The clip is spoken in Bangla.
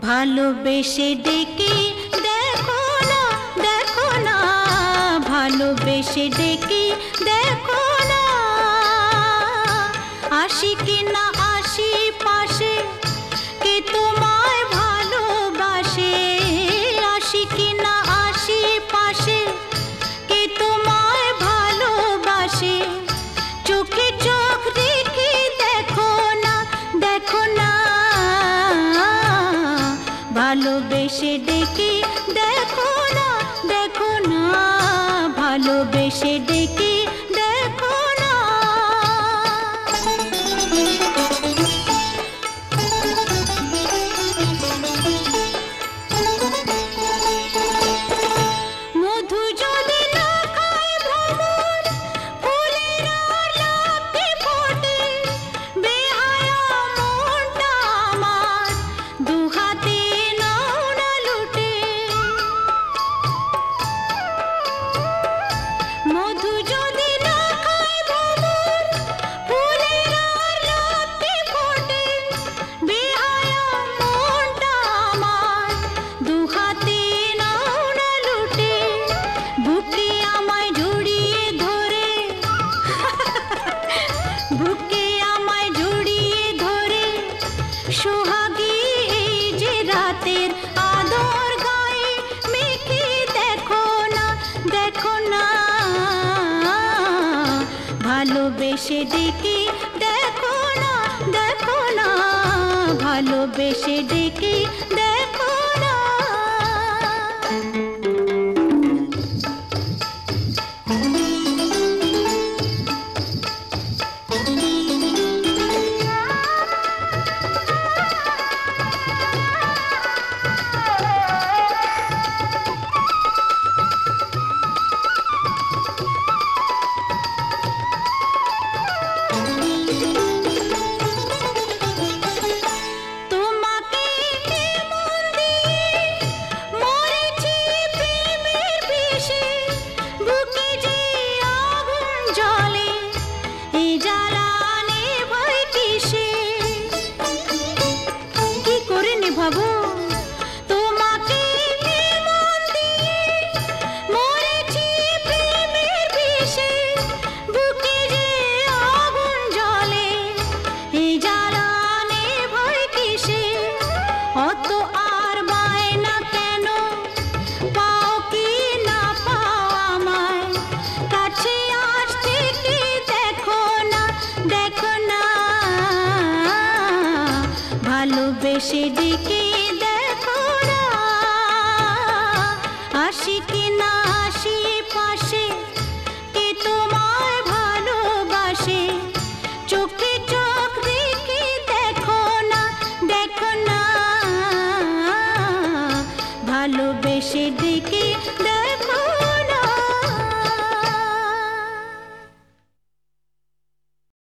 ভালোবেসে ডেকে দেখো না, ভালোবেসে ডেকে দেখো না, আসি কিনা আসি পাশে কে তোমায় ভালোবাসে, আসি কিনা আসি পাশে কে তোমায় ভালোবাসে, চোখে চোখ রেখে দেখো না, ভালোবেসে ডেকে দেখো না, ভালোবেসে ডেকে দেখো না। মধু যদি না খায় ভ্রমর, ফুলের আর লাফতে ফোটে, বেহায়া মনটা আমার দুহাতে নাও না লুটে। মধু যদি না খায় ভ্রমর, ফুলের আর লাফতে ফোটে, বেহায়া মনটা আমার দুহাতে নাও না লুটে। বুকে আমায় জড়িয়ে ধরে, বুকে আমায় জড়িয়ে ধরে, সোহাগী এই যে রাতের আদর গায়ে মেখে দেখো না, ভালোবেসে ডেকে দেখো না, ভালোবেসে ডেকে দেখো না। তোমাকে মন দিয়ে মরেছি প্রেমের বিষে, বুকে যে আগুন জ্বলে, এই জ্বালা নেভাই কিসে, কি করে নেভাবো? তোমাকে মন দিয়ে মরেছি প্রেমের বিষে, বুকে যে আগুন জ্বলে, এই জ্বালা নেভাই কিসে। অত আর বায়না কেন, পাও কি না পাও আমায়, কাছে আসতে কি দেখো না, ভালোবেসে ডেকে দেখো না, আসি কিনা আসি পাশে কে তোমায় ভালোবাসে, চোখে চোখ রেখে দেখো না, ভালোবেসে